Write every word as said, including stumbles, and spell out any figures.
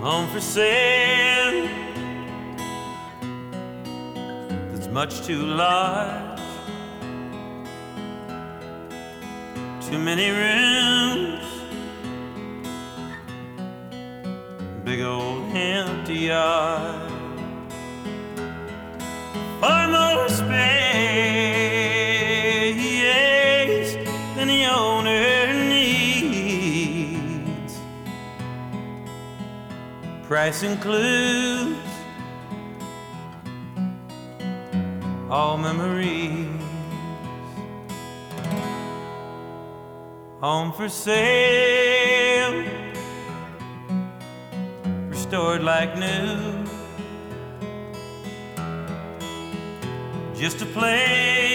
home for sale that's much too large, too many rooms, big old empty yard, far more space than the owner needs. Price includes all memories. Home for sale, restored like new, just a place